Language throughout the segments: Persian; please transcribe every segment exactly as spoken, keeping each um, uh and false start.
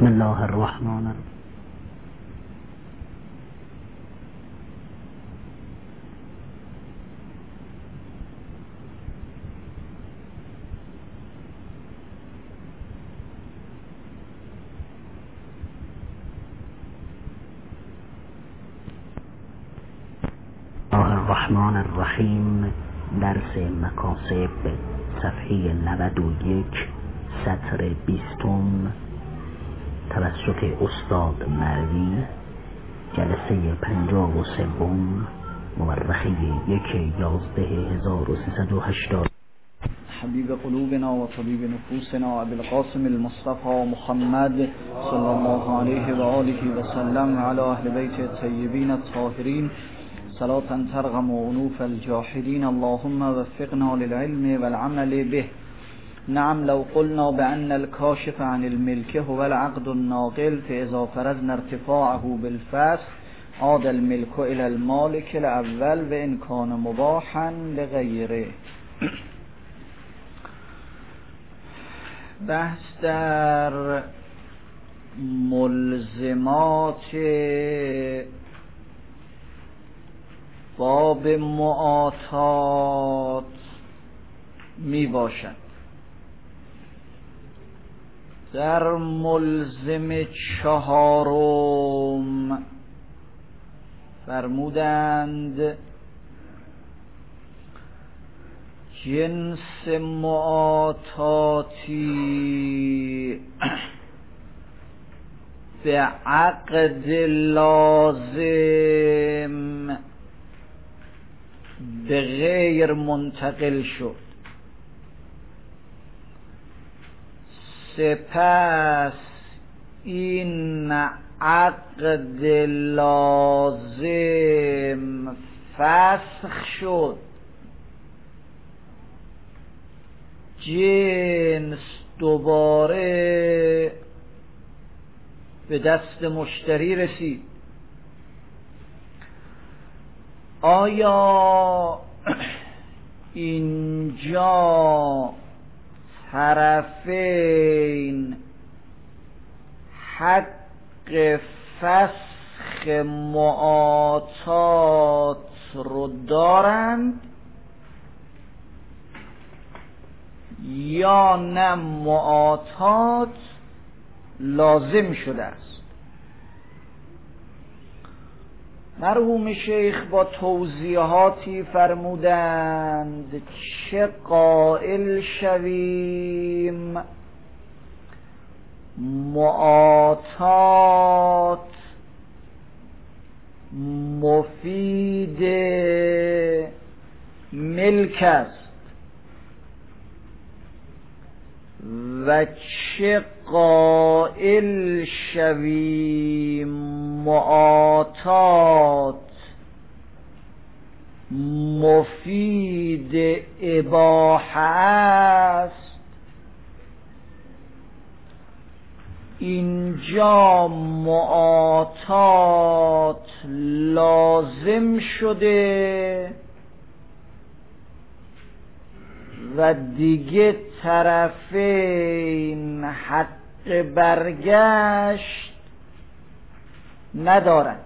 بسم الله الرحمن الرحیم. الرحمن الرحیم. درس مکاسب، صفحه نود و یک، سطر بیستم، توسط استاد مروی، جلسه پنجاه و سوم، مورخه یک یازده هزار و سیصد و هشتاد. حبیب قلوبنا و طبیب نفوسنا ابی القاسم المصطفى محمد صلی الله علیه و آله و سلم علی اهل بیت الطیبین الطاهرین صلاة ترغم عنوف الجاحدین. اللهم وفقنا للعلم والعمل به. نعم، لو قلنا بأن الكاشف عن الملك هو العقد الناقل فإذا فرضنا ارتفاعه بالفسخ عاد الملك إلى المالك الأول وإن كان مباحا لغيره. بحث در ملزمات باب معاطات می باشد. در ملزم چهارم فرمودند جنس معاطاتی به عقد لازم به غیر منتقل شد. سپس این عقد لازم فسخ شد، جنس دوباره به دست مشتری رسید. آیا اینجا طرفین حق فسخ معاطات رو دارند یا نه معاطات لازم شده است؟ مرحوم شیخ با توضیحاتی فرمودند چه قائل شویم معاطات مفید ملک است و چه قائل شویم معاطات مفید اباحه است. اینجا معاطات لازم شده و دیگه طرفین حق برگشت ندارند.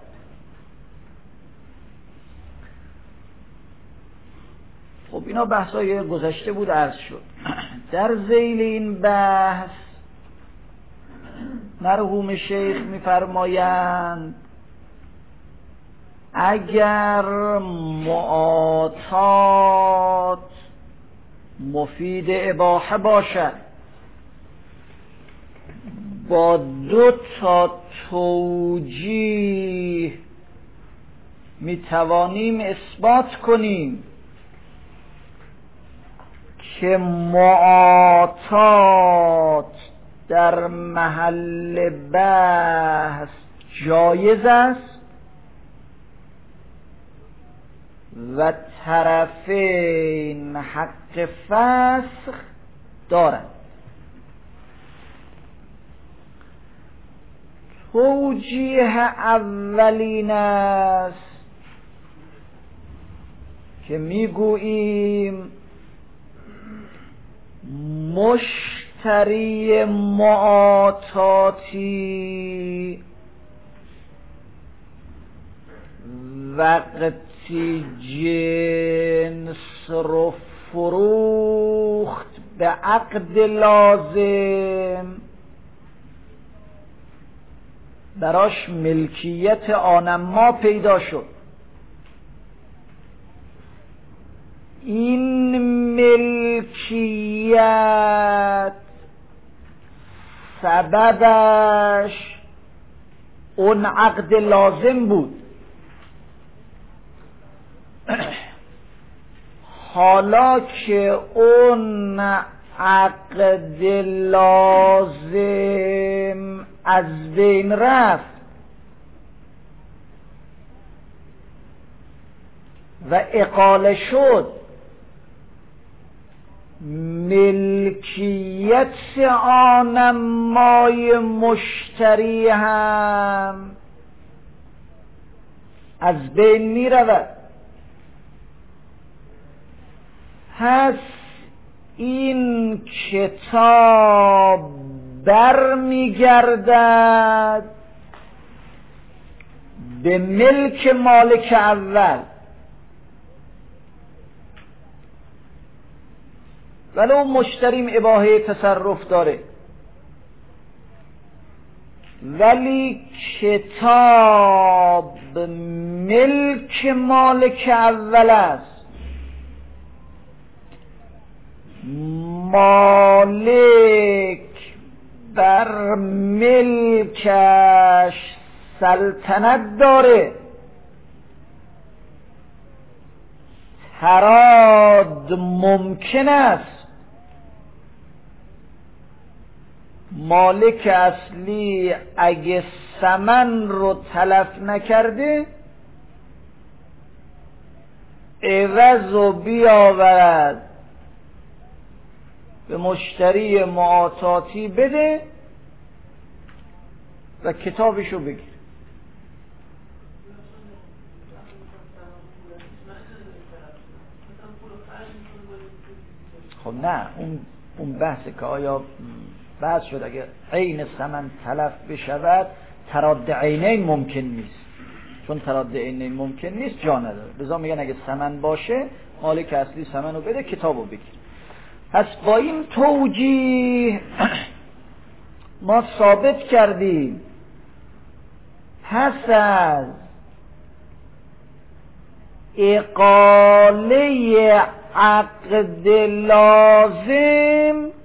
خب اینا بحثای گذشته بود، عرض شد. در ذیل این بحث مرحوم شیخ می‌فرمایند اگر معاطات مفید اباحه باشد با دو تا توجیه میتوانیم اثبات کنیم که معاطات در محل بحث جایز است و طرفین حق فسخ دارند. توجیه اولین است که میگوییم مشت مشتری معاطاتی وقتی جنس رو فروخت به عقد لازم، براش ملکیت آنما پیدا شد. این ملکیت سببش اون عقد لازم بود. حالا که اون عقد لازم از بین رفت و اقاله شد، ملکیت آنمای مشتری هم از بین می رود. پس این کتاب بر می گردد به ملک مالک اول، ولو مشتریم اباحه تصرف داره، ولی کتاب ملک مالک اول است. مالک بر ملکش سلطنت داره، تراد ممکن است. مالک اصلی اگه ثمن رو تلف نکرده عوض رو بیاورد به مشتری معاطاتی بده و کتابشو بگیر. خب نه، اون اون بحثه که آیا بحث شد اگه عین ثمن تلف بشود تراد عینین ممکن نیست، چون تراد عینین ممکن نیست جا نداره، لذا میگن اگه ثمن باشه مالک اصلی ثمن رو بده، کتابو بگیر. پس با این توجیه ما ثابت کردیم پس از اقاله عقد لازم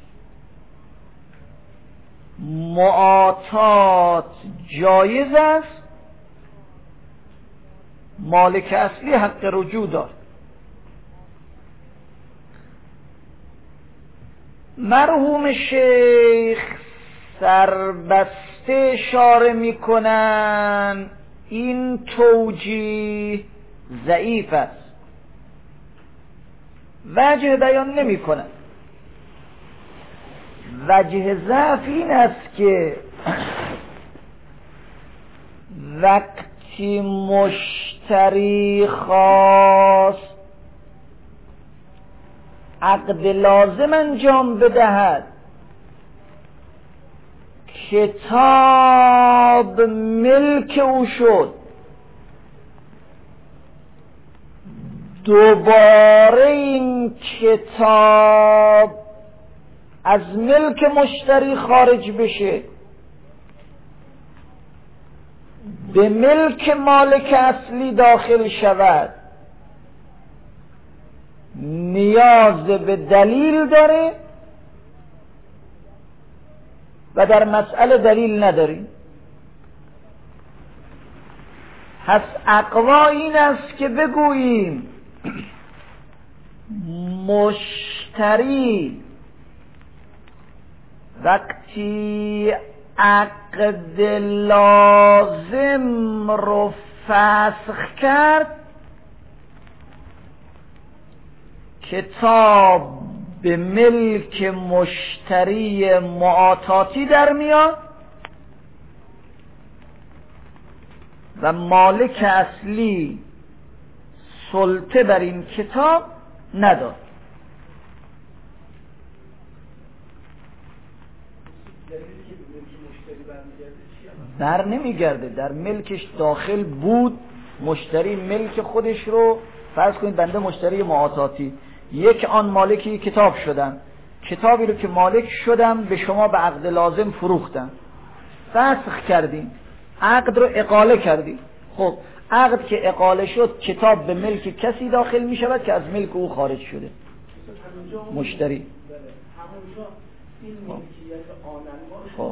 معاطات جایز است، مالک اصلی حق رجوع دارد. مرحوم شیخ سربسته اشاره میکنن این توجیه ضعیف است، وجه بیان نمی کنن. وجه ضعف این است که وقتی مشتری خواست عقد لازم انجام بدهد، کتاب ملک او شد، دوباره این کتاب از ملک مشتری خارج بشه، به ملک مالک اصلی داخل شود، نیاز به دلیل داره و در مسئله دلیل نداریم. پس اقوا این است که بگوییم مشتری وقتی عقد لازم رو فسخ کرد، کتاب به ملک مشتری معاطاتی در میاد و مالک اصلی سلطه بر این کتاب ندارد. بر نمیگرده، در ملکش داخل بود. مشتری ملک خودش رو فرض کنید بنده مشتری معاطاتی، یک آن مالکی کتاب شدم، کتابی رو که مالک شدم به شما به عقد لازم فروختم، فسخ کردیم، عقد رو اقاله کردیم. خب عقد که اقاله شد کتاب به ملک کسی داخل می شود که از ملک او خارج شده، مشتری. خب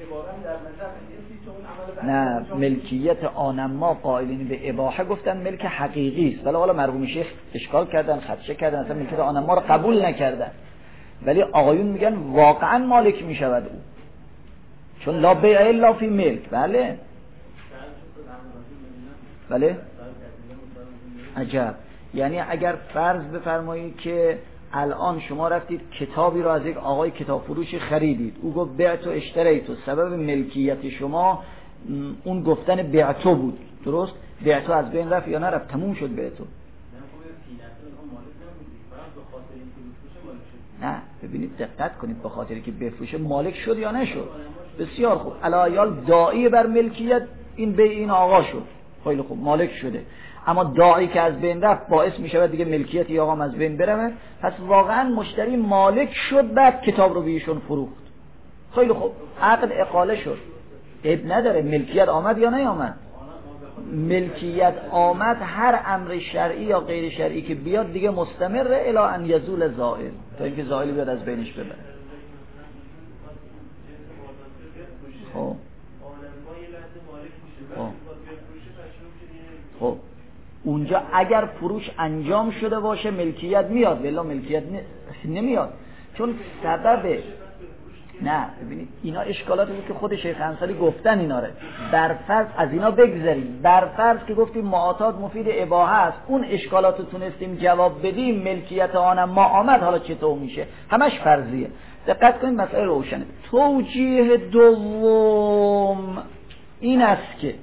نه، ملکیت آنما قائلین به اباحه گفتن ملک حقیقی است، ولی حالا مرحوم شیخ اشکال کردن، خدشه کردن، اصلا ملکیت آنما رو قبول نکردن، ولی آقایون میگن واقعا مالک میشود او، چون لا بیع الا فی ملک. بله بله عجب. یعنی اگر فرض بفرمایید که الان شما رفتید کتابی رو از یک آقای کتاب فروشی خریدید، او گفت بعت و اشتریت و سبب ملکیت شما اون گفتن بعتو بود، درست؟ بعتو از بین رفت یا نرفت؟ تموم شد بعتو. نه ببینید دقت کنید، به خاطری که بفروشه مالک شد یا نشد. بسیار خوب، علایال داعی بر ملکیت این به این آقا شد، خیلی خوب مالک شده، اما داعی که از بین رفت باعث می شود دیگه ملکیت این آقا از بین بره، پس واقعا مشتری مالک شد بعد کتاب رو به ایشون فروخت. خیلی خوب عقد اقاله شد، عیب نداره. ملکیت آمد یا نیامد؟ ملکیت آمد. هر امر شرعی یا غیر شرعی که بیاد دیگه مستمره الی ان یزول زائل، تا اینکه زائل بیاد از بینش ببره. خب خب خب اونجا اگر فروش انجام شده باشه ملکیت میاد، ولی ملکیت نمیاد، چون سبب. نه ببینید اینا اشکالاتی که خود شیخ انصاری گفتن اینا رو بر فرض از اینا بگذاریم، بر فرض که گفتیم معاطات مفید اباحه است، اون اشکالات رو تونستیم جواب بدیم، ملکیت آنم ما آمد، حالا چطور میشه؟ همش فرضیه. دقت کنید مسئله روشنه. توجیه دوم این است که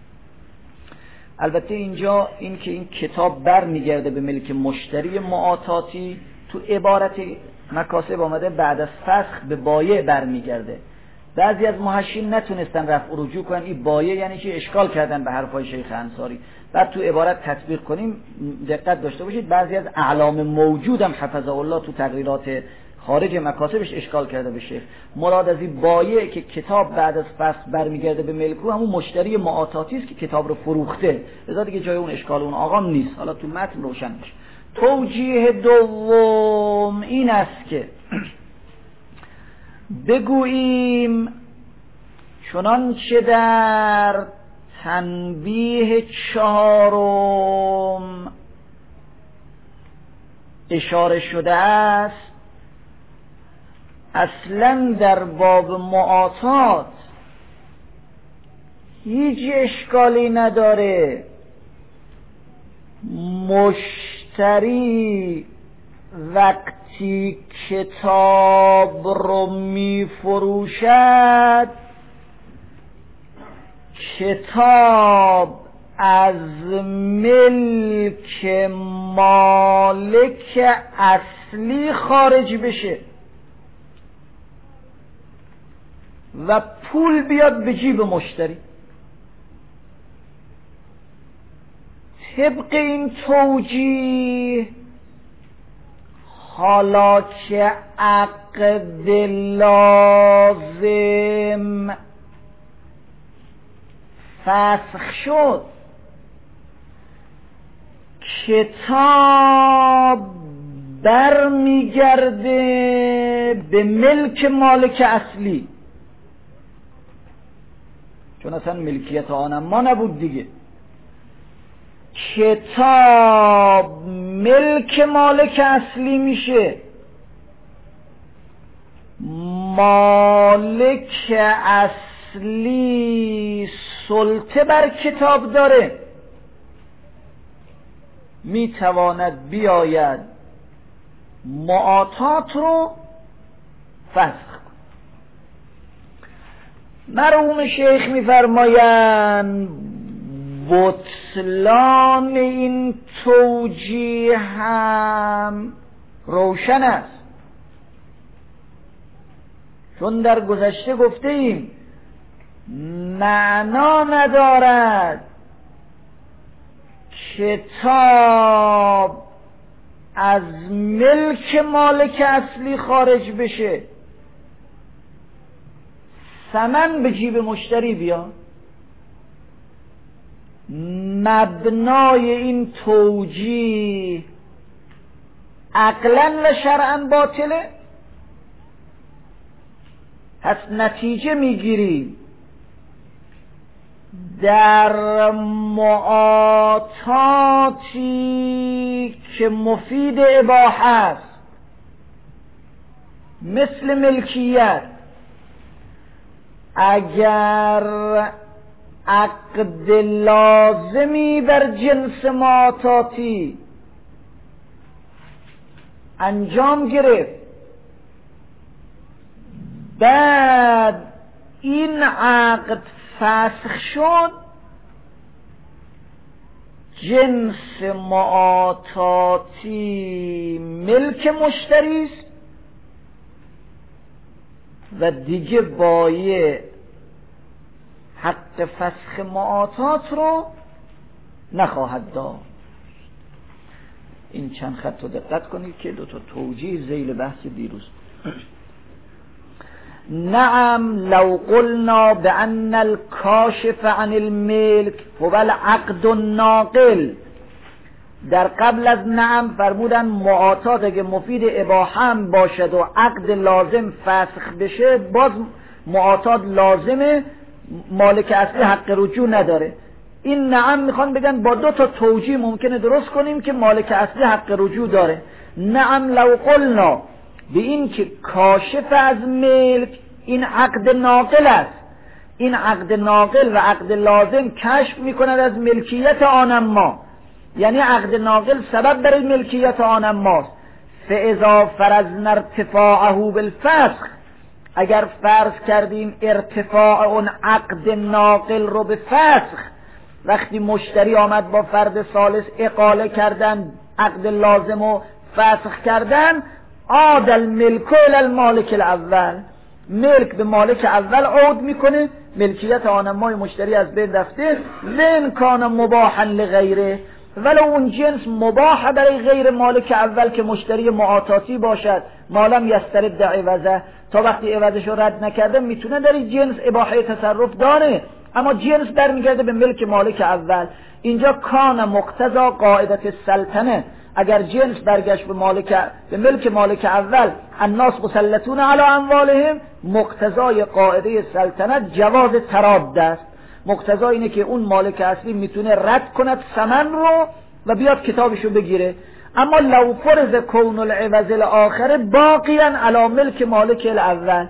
البته اینجا این که این کتاب بر میگرده به ملک مشتری معاطاتی، تو عبارت مکاسب آمده بعد از فسخ به بایع بر میگرده. بعضی از محشین نتونستن رفع و رجوع کنن این بایع یعنی چی، اشکال کردن به حرفای شیخ انصاری. بعد تو عبارت تطبیق کنیم دقت داشته باشید، بعضی از اعلام موجود هم حفظه الله تو تقریرات خارج مکاسبش اشکال کرده به شیخ. مراد از این بایع که کتاب بعد از فسخ برمیگرده به ملک او همون مشتری معاطاتی است که کتاب رو فروخته، لذا دیگه جای اون اشکال اون آقا نیست. حالا تو متن روشن میشه. توجیه دوم این است که بگوییم چنانچه در تنبیه چهارم اشاره شده است، اصلا در باب معاطات هیچ اشکالی نداره مشتری وقتی کتاب رو می فروشد کتاب از ملک مالک اصلی خارج بشه و پول بیاد به جیب مشتری. طبق این توجیه حالا که عقد لازم فسخ شد، کتاب برمیگرده به ملک مالک اصلی، چون اصلا ملکیت آنم ما نبود دیگه. کتاب ملک مالک اصلی میشه، مالک اصلی سلطه بر کتاب داره، میتواند بیاید معاطات رو فسخ کند. مرحوم شیخ میفرمایند بطلان این توجیه هم روشن است، چون در گذشته گفته ایم معنا ندارد کتاب از ملک مالک اصلی خارج بشه، ثمن به جیب مشتری بیاد. مبنای این توجیه عقلاً و شرعاً باطله. پس نتیجه میگیریم در معاطاتی که مفید اباحه است مثل ملکیت، اگر عقد لازمی بر جنس معاطاتی انجام گرفت، بعد این عقد فسخ شد، جنس معاطاتی ملک مشتری است و دیگه بایع حق فسخ معاطات رو نخواهد داشت. این چند خط رو دقت کنید که دو تا توجیه ذیل بحث دیروز. نعم لو قلنا بأن الكاشف عن الملك هو العقد الناقل. در قبل از نعم فرمودن معاطات اگه مفید اباحه هم باشد و عقد لازم فسخ بشه، باز معاطات لازمه، مالک اصلی حق رجوع نداره. این نعم میخوان بگن با دو تا توجیه ممکنه درست کنیم که مالک اصلی حق رجوع داره. نعم لو قلنا به این که کاشف از ملک این عقد ناقل است، این عقد ناقل و عقد لازم کشف میکند از ملکیت آن ما، یعنی عقد ناقل سبب برای ملکیت آن ماست. فاذا فرضنا ارتفاعه بالفسخ، اگر فرض کردیم ارتفاع اون عقد ناقل رو به فسخ، وقتی مشتری آمد با فرد ثالث اقاله کردن، عقد لازم رو فسخ کردن، عاد الملک الی المالک الاول، ملک به مالک اول عود میکنه، ملکیت آنمای مشتری از بین رفته. وین کان مباحا لغیره، ولو اون جنس مباح برای غیر مالک اول که مشتری معاطاتی باشد، مالم یسترد عوضه، تا وقتی عوضش رو رد نکرده میتونه در این جنس اباحه تصرف داره، اما جنس برمیگرده به ملک مالک اول. اینجا کان مقتضا قاعدت السلطنه، اگر جنس برگشت به مالک به ملک مالک اول، الناس مسلطون علی اموالهم، مقتضای قاعده سلطنت جواز تراد است. مقتضا اینه که اون مالک اصلی میتونه رد کند ثمن رو و بیاد کتابشو بگیره. اما لو فرض کون العوض الاخر باقیا علی ملک مالک الاول،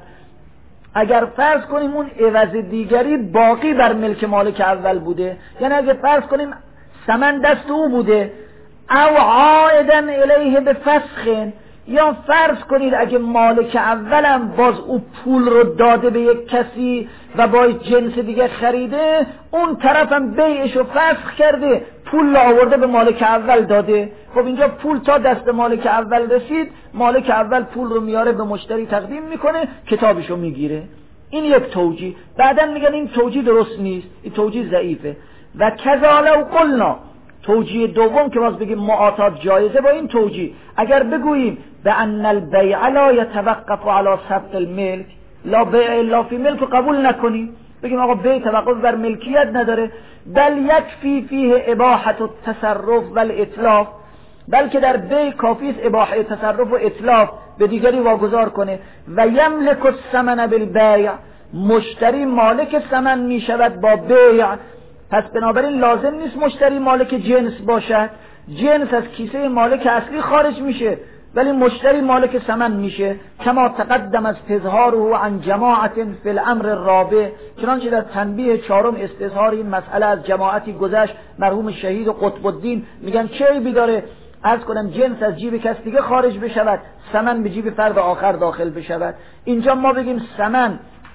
اگر فرض کنیم اون عوض دیگری باقی بر ملک مالک اول بوده، یعنی اگر فرض کنیم ثمن دست او بوده، او عائدا الیه به فسخ، یا فرض کنید اگه مالک اولم باز او پول رو داده به یک کسی و با جنس دیگه خریده، اون طرفم بیعش رو فسخ کرده، پول رو آورده به مالک اول داده. خب اینجا پول تا دست مالک اول رسید، مالک اول پول رو میاره به مشتری تقدیم میکنه، کتابش رو میگیره. این یک توجیه. بعدن میگن این توجیه درست نیست، این توجیه ضعیفه. و کذا لو قلنا، توجیه دوم که باز بگیم معاطات جایزه، با این توجیه اگر بگوییم به ان البیع لا یتوقف علی ثبت الملک، لا بیع الا فی ملک، قبول نکنیم، بگیم آقا بیع توقف بر ملکیت نداره، بل یکفی فیه اباحه التصرف و الاتلاف، بلکه در بیع کافی است اباحه تصرف و اتلاف، به دیگری واگذار کنه. و یملک الثمن بالبیع، مشتری مالک ثمن می شود با بیع. پس بنابراین لازم نیست مشتری مالک جنس باشد، جنس از کیسه مالک اصلی خارج میشه ولی مشتری مالک ثمن میشه. کما تقدم از تظهاره عن جماعت فی الامر الرابع، چنانچه در تنبیه چهارم استظهار این مسئله از جماعتی گذشت، مرحوم شهید قطب الدین میگن چه عیبی داره عرض کنم جنس از جیب کس دیگه خارج بشود، ثمن به جیب فرد آخر داخل بشود. اینجا ما بگیم ثمن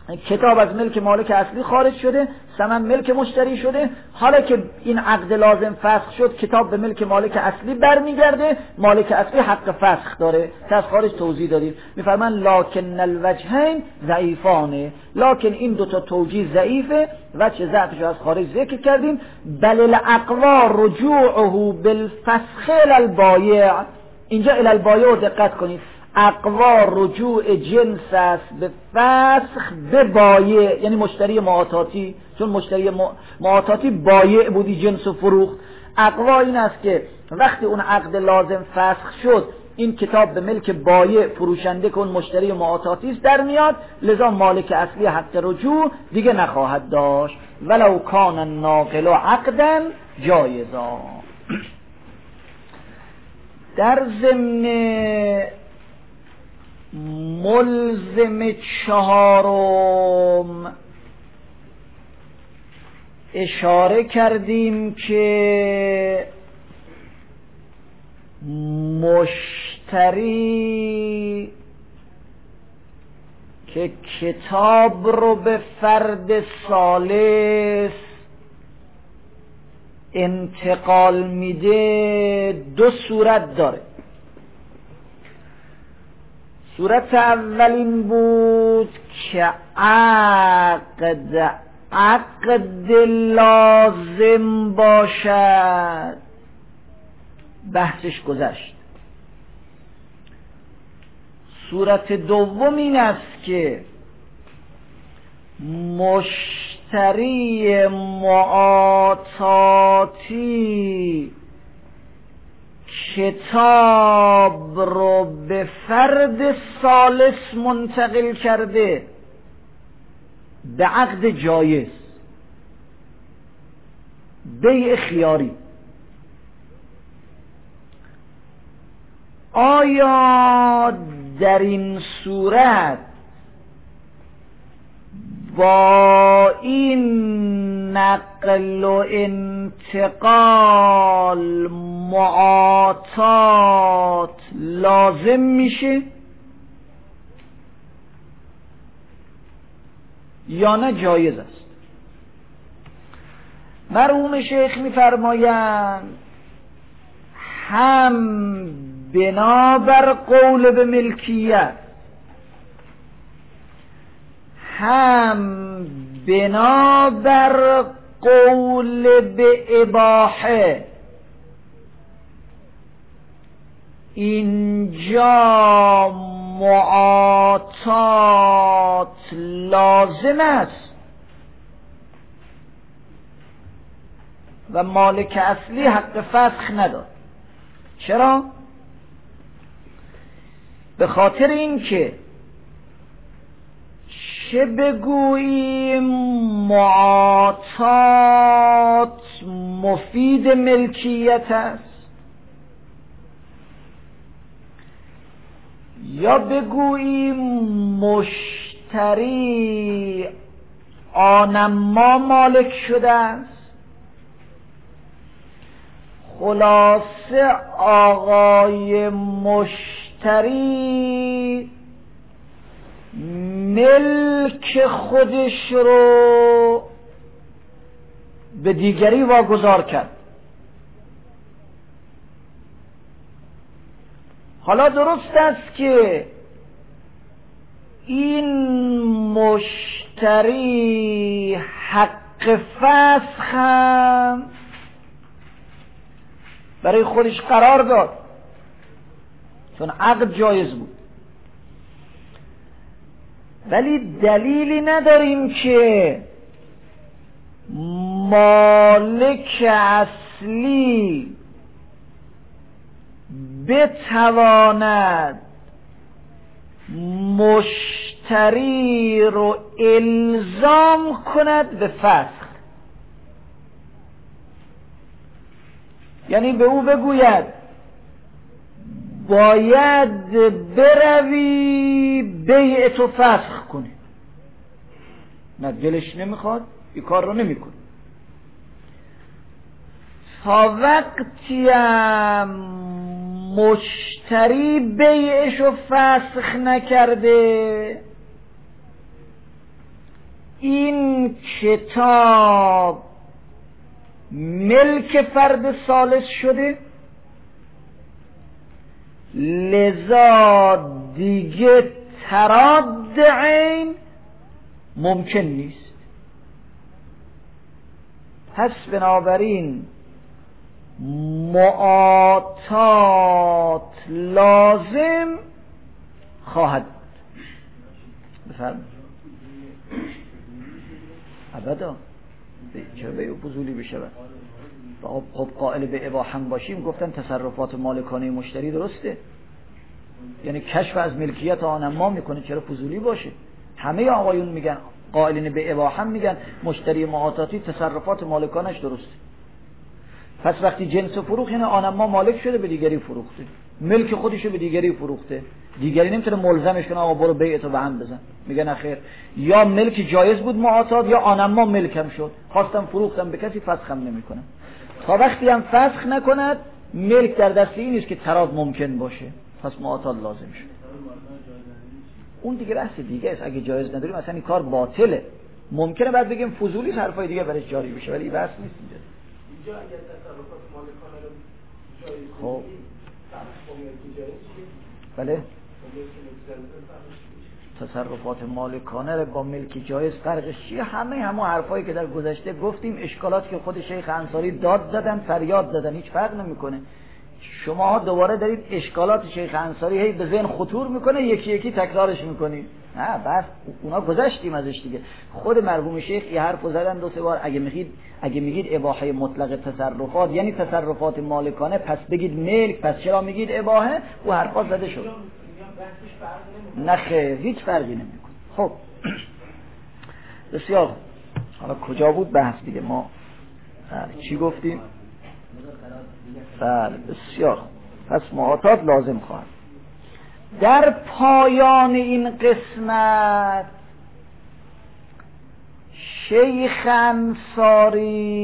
کتاب از ملک مالک اصلی خارج شده، ثمن ملک مشتری شده. حالا که این عقد لازم فسخ شد، کتاب به ملک مالک اصلی برمیگرده، مالک اصلی حق فسخ داره. از خارج توضیح دادیم، میفرمان لکن الوجهین ضعیفانه، لکن این دوتا توجیه ضعیفه، وجه ضعفش از خارج ذکر کردیم. بل الاقوا رجوعه بالفسخ الالبایع، اینجا الالبایع دقت کنید، اقوا رجوع جنس است به فسخ به بایع، یعنی مشتری معاطاتی، چون مشتری معاطاتی بایع بودی جنس و فروخت. اقوا این است که وقتی اون عقد لازم فسخ شد، این کتاب به ملک بایع فروشنده که اون مشتری معاطاتی است در میاد، لذا مالک اصلی حق رجوع دیگه نخواهد داشت. ولو کان الناقل عقدا جایزا. در ضمن ملزم چهارم اشاره کردیم که مشتری که کتاب رو به فرد ثالث انتقال میده دو صورت داره. صورت اول این بود که عقد عقد لازم باشد، بحثش گذشت. صورت دوم این است که مشتری معاطاتی کتاب رو به فرد ثالث منتقل کرده به عقد جایز، بیع خیاری. آیا در این صورت با این نقل و انتقال معاطات لازم میشه یا نه جایز است؟ مرحوم شیخ میفرمایند هم بنابر قول به ملکیت، هم بنابر قول به اباحه، اینجا معاطات لازم است و مالک اصلی حق فسخ ندارد. چرا؟ به خاطر این که چه بگوییم معاطات مفید ملکیت است یا بگوییم مشتری آنما مالک شده است، خلاصه آقای مشتری ملک خودش رو به دیگری واگذار کرد. حالا درست است که این مشتری حق فسخ هم برای خودش قرار داد چون عقد جایز بود، ولی دلیلی نداریم که مالک اصلی بتواند مشتری رو الزام کند به فسخ. یعنی به او بگوید باید بروی بیع تو فسخ کنی، نه دلش نمیخواد این کار رو نمیکنه. تا وقتی هم مشتری بیعش رو فسخ نکرده این کتاب ملک فرد ثالث شده، لذا دیگه تراد عین ممکن نیست. پس بنابراین معاطات لازم خواهد بود. بفرمایید. ابدا چرا به فضولی بشه؟ خب قائل به اباحه هم باشیم، گفتن تصرفات مالکانه مشتری درسته، یعنی کشف از ملکیت آن ما میکنه، چرا فضولی باشه؟ همه آقایون میگن، قائلین به اباحه هم میگن مشتری معاطاتی تصرفات مالکانش درسته. پس وقتی جنس فروخت یعنی آن ما مالک شده به دیگری فروخته، ملک خودشو به دیگری فروخته، دیگری نمیتونه ملزمش کنه آقا برو بیعتو به هم بزن. میگن خیر، یا ملک جایز بود معاطات، یا آن ما ملکم شد، خواستم فروختم به کسی فسخم نمیکنم. تا وقتی هم فسخ نکند ملک در دست این نیست که تراد ممکن باشه، پس معاطات لازم شد. اون دیگه بحث دیگه است. اگه جایز نداریم اصلا این کار باطله. ممکنه بعد بگیم فضولی حرفای دیگه برش جاری بشه، ولی بحث نیست اینجا. اینجا اگه تصرفات مالکانه رو جایز خب بله، تصرفات مالکانه رو با ملک جایز فرقش چیه؟ همه همون حرفایی که در گذشته گفتیم، اشکالاتی که خود شیخ انصاری داد دادن، فریاد دادن، هیچ فرق نمیکنه. شما دوباره دارید اشکالات شیخ انصاری هی به ذهن خطور میکنه، یکی یکی تکرارش میکنید. نه بس اونا گذشتیم ازش دیگه. خود مرحوم شیخ یه حرفو زدن دو سه بار، اگه میگید اگه میگید اباحه مطلق تصرفات یعنی تصرفات مالکانه، پس بگید ملک، پس چرا میگید اباحه؟ او حرفا زده شد. نه خیر، هیچ فرقی نمیکنه. خب بسیار. حالا کجا بود بحث دیگه؟ ما چی گفتیم؟ بله بسیار. پس معاطات لازم خواهد. در پایان این قسمت شیخ انصاری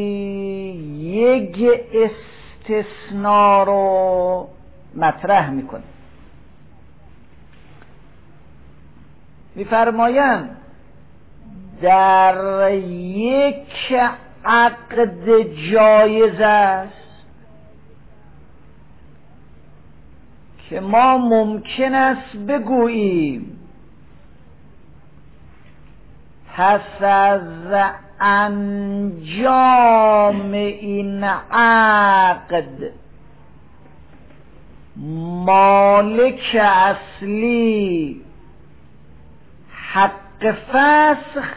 یک استثناء رو مطرح میکنه. میفرمایند در یک عقد جایز است که ما ممکن است بگوییم پس از انجام این عقد مالک اصلی حق فسخ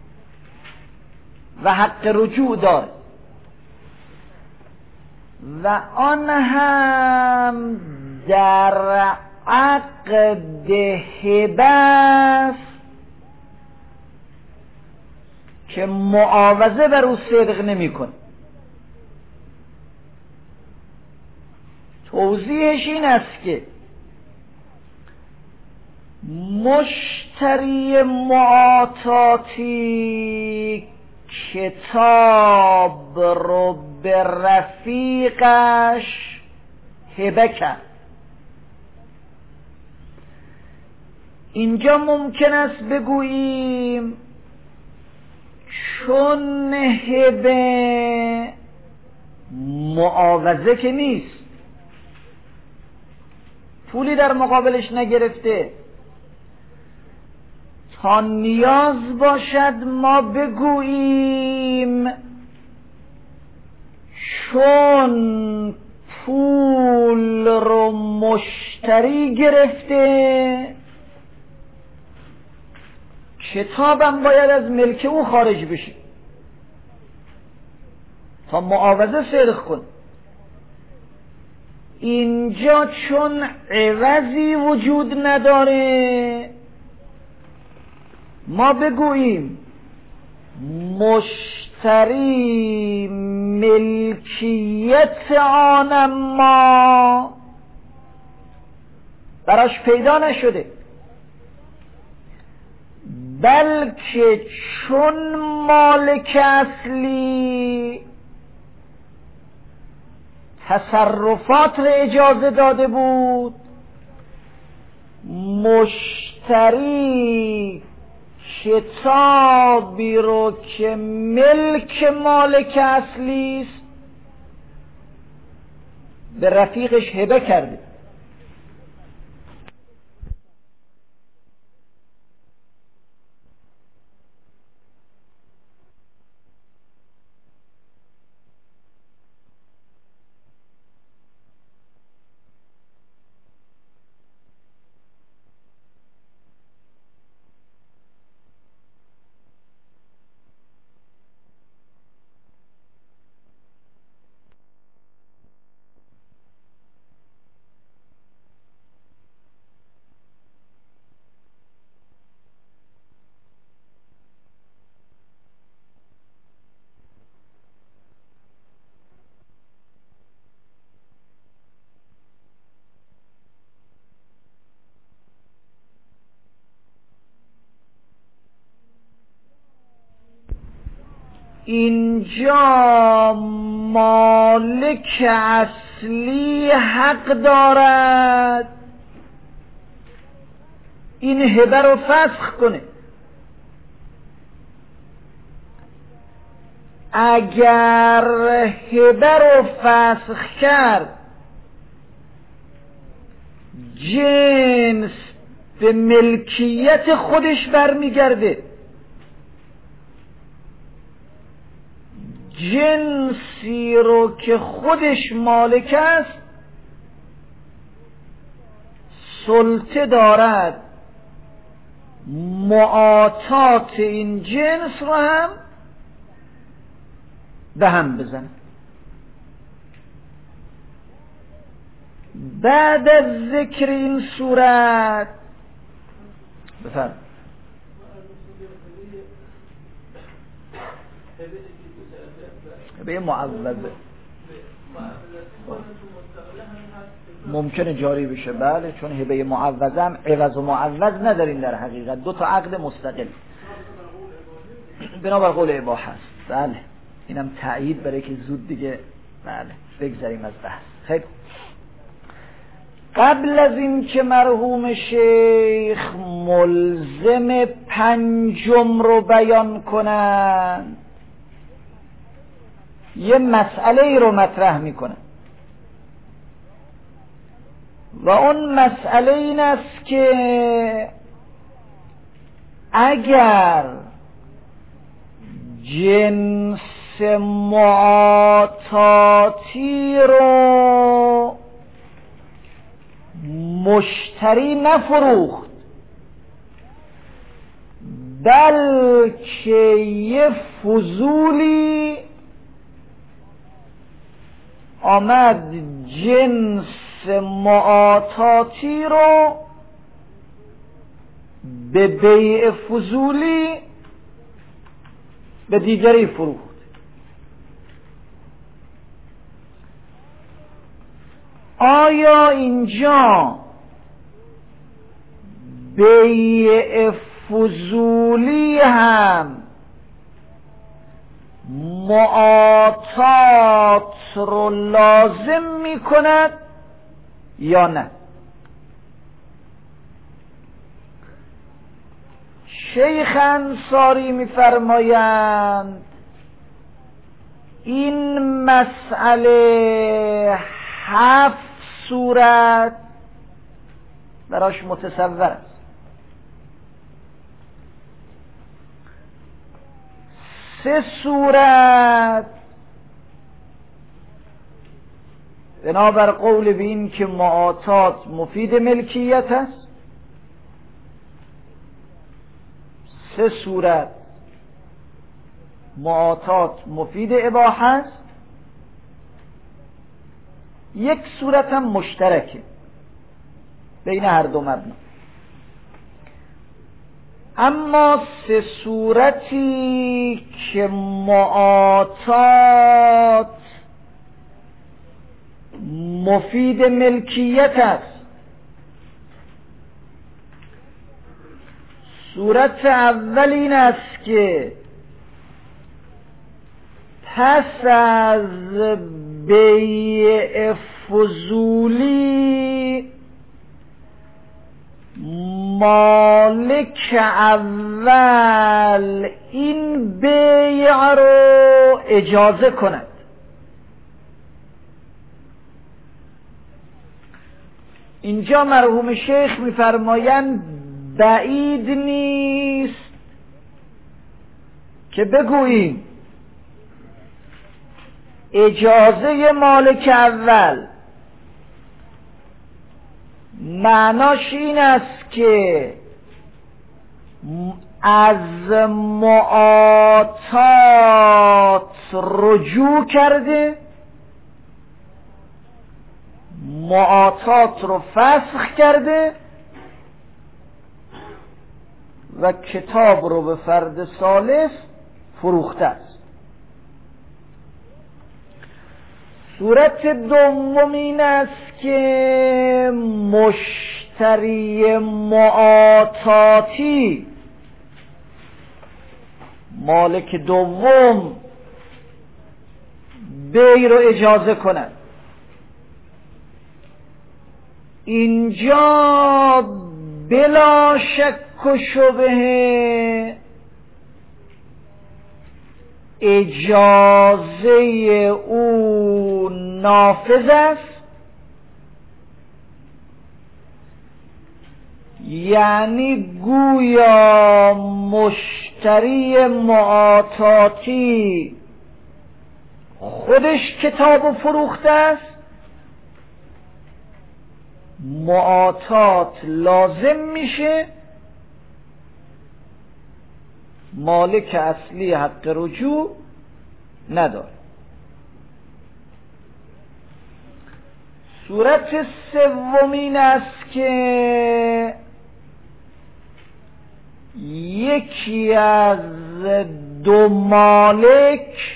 و حق رجوع دارد و آن هم در عقد هبه است که معاوضه بر او صدق نمی‌کنه. توضیحش این است که مشتری معاطاتی کتاب رو به رفیقش هبه کرد. اینجا ممکن است بگوییم چون هبه معاوضه که نیست، پولی در مقابلش نگرفته، تا نیاز باشد ما بگوییم چون پول رو مشتری گرفته کتابم باید از ملک او خارج بشه تا معاوضه صدق کن. اینجا چون عوضی وجود نداره ما بگوییم مشتری ملکیت آن ما براش پیدا نشده، بلکه چون مالک اصلی تصرفات را اجازه داده بود، مشتری کتابی رو که ملک مالک اصلی است به رفیقش هبه کرده. اینجا مالک اصلی حق دارد این هبه رو فسخ کنه. اگر هبه رو فسخ کرد جنس به ملکیت خودش برمیگرده، جنسی رو که خودش مالک است سلطه دارد معاطات این جنس رو هم به هم بزنه. بعد از ذکر این صورت بفرم به معوضه ممکنه جاری بشه، بله، چون هبه معوضه هم عوض و معوض نداریم در حقیقت، دو تا عقد مستقل بنابر قول اباحه است. بله اینم تایید برای که زود دیگه بله بگذاریم از بحث. خیلی قبل از این که مرحوم شیخ ملزم پنجم رو بیان کنند یه مسئله رو مطرح میکنه و اون مسئله این است که اگر جنس معاطاتی رو مشتری نفروخت بلکه یه فضولی آمد جنس معاطاتی رو به بیع فضولی به دیگری فروخت، آیا اینجا بیع فضولی هم معاطات رو لازم می کند یا نه؟ شیخ انصاری می فرمایند این مسئله هفت صورت براش متصور است. سه صورت بنابر قول به این که معاطات مفید ملکیت است، سه صورت معاطات مفید اباحه است، یک صورت هم مشترکه بین هر دو مبنا. اما سه صورتی که معاطات مفید ملکیت است، صورت اول این است که پس از بیع فضولی مالک مالک اول این بیع رو اجازه کند. اینجا مرحوم شیخ میفرمایند بعید نیست که بگوییم اجازه مالک اول معناش این است که از معاطات رجوع کرده، معاطات رو فسخ کرده و کتاب رو به فرد ثالث فروخته است. صورت دوم این است که مشتری معاطاتی مالک دوم بیع رو اجازه کند. اینجا بلا شک و شبهه اجازه او نافذ است، یعنی گویا مشتری معاطاتی خودش کتاب فروخته است، معاطات لازم میشه، مالک اصلی حق رجوع نداره. صورت سومین است که یکی از دو مالک،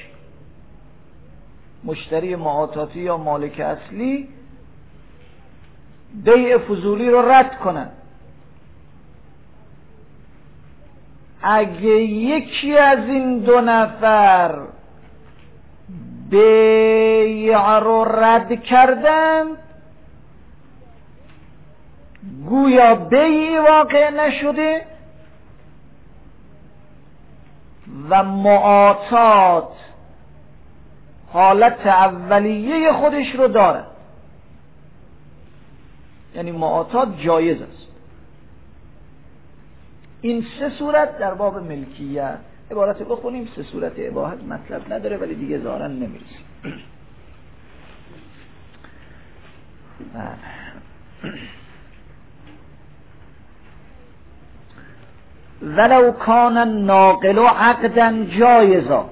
مشتری معاطاتی یا مالک اصلی، بیع فضولی رو رد کنن. اگه یکی از این دو نفر بیع رو رد کردن، گویا بیعی واقع نشده و معاطات حالت اولیه خودش رو داره، یعنی معاطات جایز است. این سه صورت در باب ملکیت، عبارت بخونیم سه صورت اباحت مطلب نداره ولی دیگه ظاهرا نمیرسیم. ولو کان الناقل عقدا جایزا،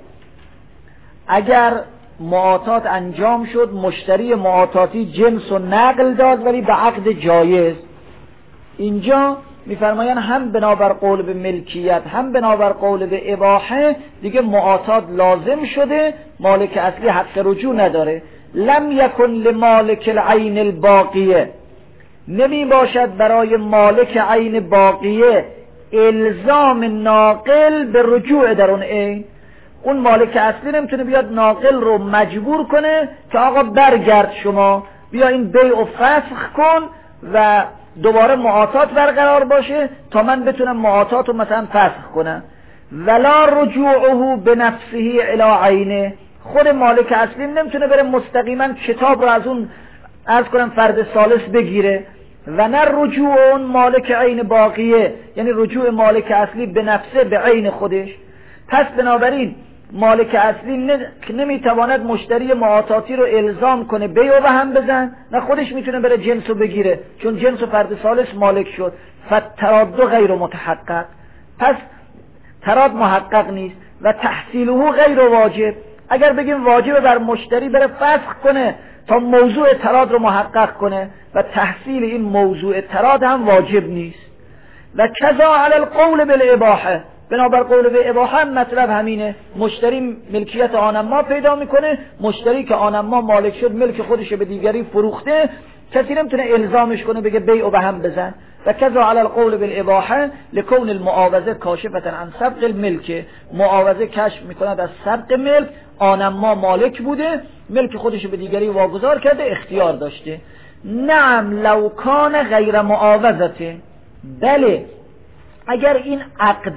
اگر معاطات انجام شد، مشتری معاطاتی جنس و نقل داد ولی به عقد جایز، اینجا میفرمایند هم بنابر قول به ملکیت هم بنابر قول به اباحه دیگه معاطات لازم شده، مالک اصلی حق رجوع نداره. لم یکن لمالک العین الباقیه، نمی باشد برای مالک عین باقیه الزام ناقل به رجوع در اون عین. اون مالک اصلی نمیتونه بیاد ناقل رو مجبور کنه که آقا برگرد شما بیا این بیع و فسخ کن و دوباره معاطات برقرار باشه تا من بتونم معاطات رو مثلا فسخ کنم. ولا رجوعه بنفسه الی عینه، خود مالک اصلی نمیتونه بره مستقیما کتاب رو از اون عرض کنم فرد ثالث بگیره، و نه رجوع اون مالک عین باقیه، یعنی رجوع مالک اصلی به نفسه به عین خودش. پس بنابراین مالک اصلی نمیتواند مشتری معاطاتی رو الزام کنه بیع و هم بزن، نه خودش میتونه بره جنس رو بگیره چون جنس و فرد ثالث مالک شد. فتراد غیر متحقق، پس تراد محقق نیست و تحصیله غیر واجب. اگر بگیم واجب بر مشتری بره فسخ کنه تا موضوع تراد رو محقق کنه و تحصیل این موضوع تراد هم واجب نیست. و کذا علی القول بالاباحه، بنابر قول به اباحه مطلب همینه، مشتری ملکیت آنما پیدا میکنه، مشتری که آنما مالک شد ملک خودش به دیگری فروخته، کسی نمیتونه الزامش کنه بگه بیع و به هم بزن. و کذا علی القول بالاباحه لکون المعاوضه کاشفه عن سبق الملک، معاوضه کشف میکند از سبق ملک، آنما مالک بوده ملک خودش به دیگری واگذار کرده اختیار داشته. نعم لو کان غیر معاوضته، بله اگر این عقد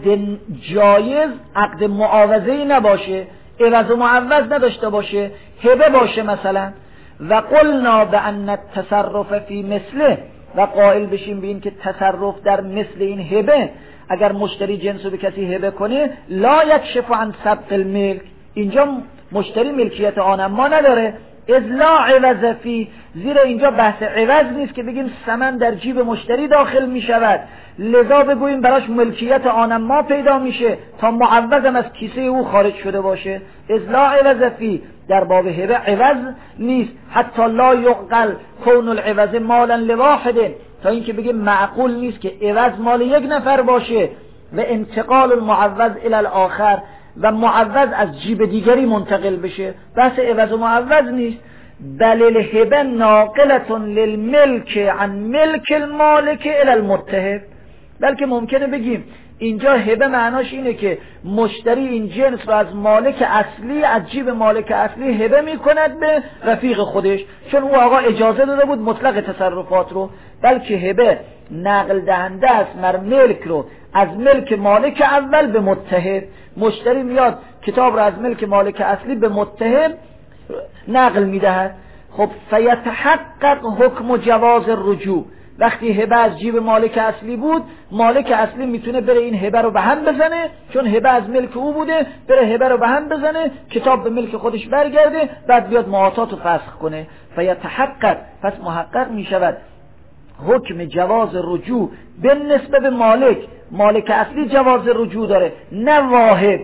جایز عقد معاوضه‌ای نباشه، عوض و معوض نداشته باشه، هبه باشه مثلا، و قلنا بأن التصرف فی مثله، و قائل بشیم به این که تصرف در مثل این هبه، اگر مشتری جنس رو به کسی هبه کنه، لا یکشف عن سبق الملک، اینجا مشتری ملکیت آن اما نداره، اذ لا عوض فی، زیرا اینجا بحث عوض نیست که بگیم ثمن در جیب مشتری داخل می شود، لذا بگوییم براش ملکیت آن اما پیدا میشه تا معوضم از کیسه او خارج شده باشه. اذ لا عوض فی، در باب هبه عوض نیست، حتی لا یعقل کون العوض مالا لواحد، تا اینکه بگیم معقول نیست که عوض مال یک نفر باشه و انتقال المعوض الی الاخر، و معوض از جیب دیگری منتقل بشه. بحث عوض و معوض نیست. بل الهبه ناقلة للملک عن ملک المالک الی المتهب، بلکه ممکنه بگیم اینجا هبه معناش اینه که مشتری این جنس رو از مالک اصلی، از جیب مالک اصلی هبه میکند به رفیق خودش، چون او آقا اجازه داده بود مطلق تصرفات رو. بلکه هبه نقل دهنده است مر ملک رو از ملک مالک اول به متهب، مشتری میاد کتاب رو از ملک مالک اصلی به متهب نقل میدهد. خب فیتحقق حکم جواز الرجوع، وقتی هبه از جیب مالک اصلی بود، مالک اصلی میتونه بره این هبه رو به هم بزنه، چون هبه از ملک او بوده، بره هبه رو به هم بزنه، کتاب به ملک خودش برگرده، بعد بیاد معاطات رو فسخ کنه. فیتحقق، پس محقق میشود حکم جواز رجوع به نسبت به مالک، مالک اصلی جواز رجوع داره، نه واهب.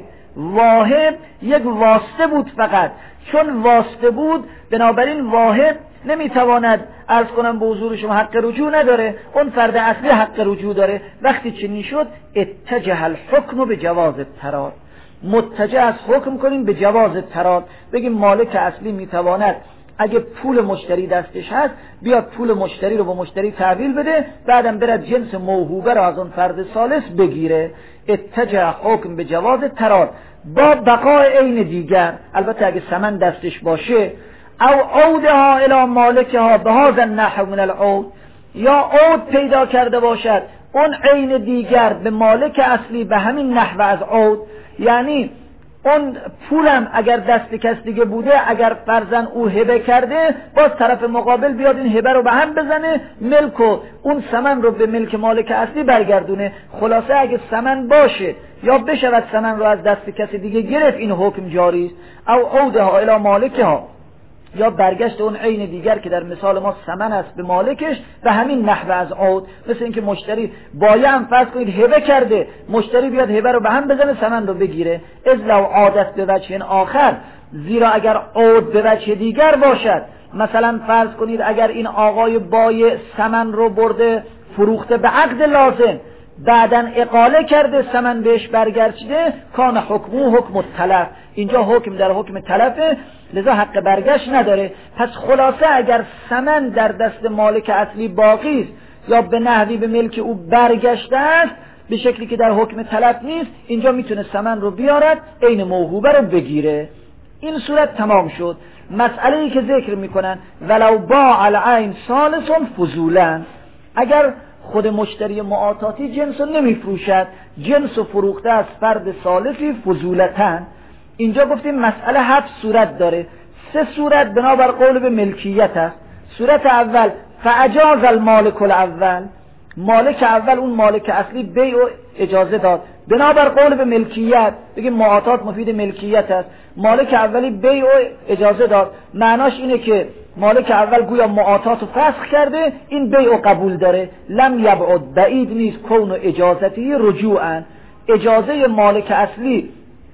واهب یک واسطه بود فقط، چون واسطه بود بنابراین واهب نمیتواند عرض کنم به حضور شما حق رجوع نداره، اون فرد اصلی حق رجوع داره. وقتی چنین شد اتجه الحکم به جواز التراد، متجه از حکم کنیم به جواز التراد، بگیم مالک اصلی میتواند اگه پول مشتری دستش هست بیاد پول مشتری رو با مشتری تحویل بده، بعدم برد جنس موهوبه رو از اون فرد ثالث بگیره. اتجه حکم به جواز التراد با بقای عین دیگر، البته اگه ثمن دستش باشه، او عودها الی مالکها به هذا النحو من العود، یا عود پیدا کرده باشد اون عین دیگر به مالک اصلی به همین نحو از عود، یعنی اون پولم اگر دست کس دیگه بوده، اگر فرضاً او هبه کرده، باز طرف مقابل بیاد این هبه رو به هم بزنه، ملک و اون ثمن رو به ملک مالک اصلی برگردونه. خلاصه اگه ثمن باشه یا بشود ثمن رو از دست کسی دیگه گرفت، این حکم جاری است. او عودها الی مالکها، یا برگشت اون عین دیگر که در مثال ما ثمن است به مالکش به همین نحو از عود. مثل اینکه مشتری بایع هم فرض کنید هبه کرده، مشتری بیاد هبه رو به هم بزنه ثمن رو بگیره. اذ لو عادت به وجه آخر، زیرا اگر عود به وجه دیگر باشد، مثلا فرض کنید اگر این آقای بایع ثمن رو برده فروخته به عقد لازم، بعدن اقاله کرده ثمن بهش برگشته، کان حکمو حکم التلف، اینجا حکم در حکم تلفه، لذا حق برگشت نداره. پس خلاصه اگر ثمن در دست مالک اصلی باقی است یا به نحوی به ملک او برگشته است به شکلی که در حکم تلف نیست، اینجا میتونه ثمن رو بیارد عین موهوبه رو بگیره. این صورت تمام شد. مسئله ای که ذکر میکنن ولو باع العین ثالث فضولا، اگر خود مشتری معاطاتی جنس رو نمیفروشد، جنس رو فروخته از فرد ثالثی فضولتن، اینجا گفتیم مسئله هفت صورت داره. سه صورت بنابر قول به ملکیت است. صورت اول فاجاز المالک الاول، مالک اول اون مالک اصلی بیع و اجازه داد بنابر قول به ملکیت، بگیم معاطات مفید ملکیت است. مالک اولی بیع و اجازه داد، معناش اینه که مالک اول گویا معاطات رو فسخ کرده، این بیع و قبول داره. لم یبعد، بعید نیست، کون و اجازتی رجوعا، اجازه مالک اصلی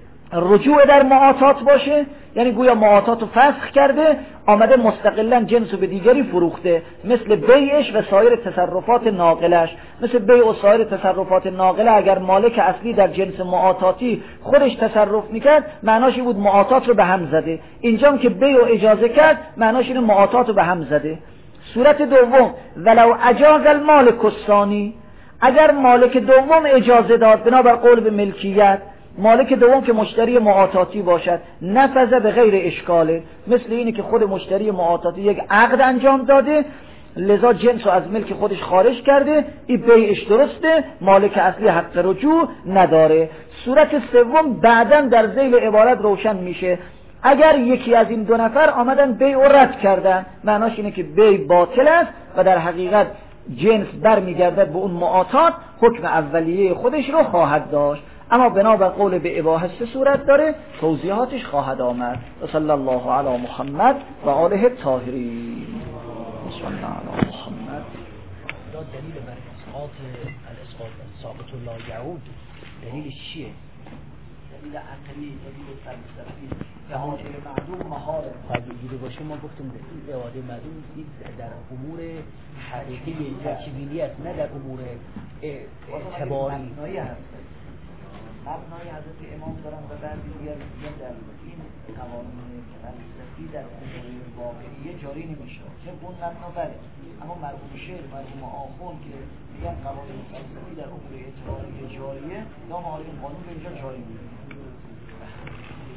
رجوع در معاطات باشه، یعنی گویا معاطات رو فسخ کرده، آمده مستقلا جنس به دیگری فروخته، مثل بیعش و سایر تصرفات ناقلش. مثل بیع و سایر تصرفات ناقله اگر مالک اصلی در جنس معاطاتی خودش تصرف میکرد، معناش بود معاطات رو به هم زده. اینجام که بیع و اجازه کرد، معناش اینه معاطات رو به هم زده. صورت دوم ولو اجاز المالک الثانی، اگر مالک دوم اجازه داد بنابر قول به ملکیت، مالک دوم که مشتری معاطاتی باشد، نفذ به غیر اشکاله، مثل اینه که خود مشتری معاطاتی یک عقد انجام داده، لذا جنس رو از ملک خودش خارج کرده، این بیعش درسته، مالک اصلی حق رجوع نداره. صورت سوم بعداً در ذیل عبارت روشن میشه. اگر یکی از این دو نفر آمدن بیع رو رد کردن، معناش اینه که بیع باطل است و در حقیقت جنس برمیگردد به اون معاطات، حکم اولیه خودش رو خواهد داشت. اما بنابر قول به اباحه سه صورت داره، توضیحاتش خواهد آمد. و صلی الله علی محمد و آله الطاهرین. صلی الله علی محمد. دلیل بر اسقاط الاسقاط ثابت لا یعود دلیلش چیه؟ دلیل عقلی، دلیل فلسفی، اعاده معدوم مهاره. اگه دیده باشه ما گفتیم اعاده معدوم در امور حقیقی تکوینی است، نه در امور اعتباری. مبنای حضرت امام دارن و بعضی دیگر میگن در این قوانین فلسفی در امور واقعیه جاری نمیشه. چه اون مبنا بله، اما مرحوم شعر مرحوم آخون که میگن قوانین فلسفی در امور اعتباری جاریه، یا ما این قانون به اینجا جاری میشه.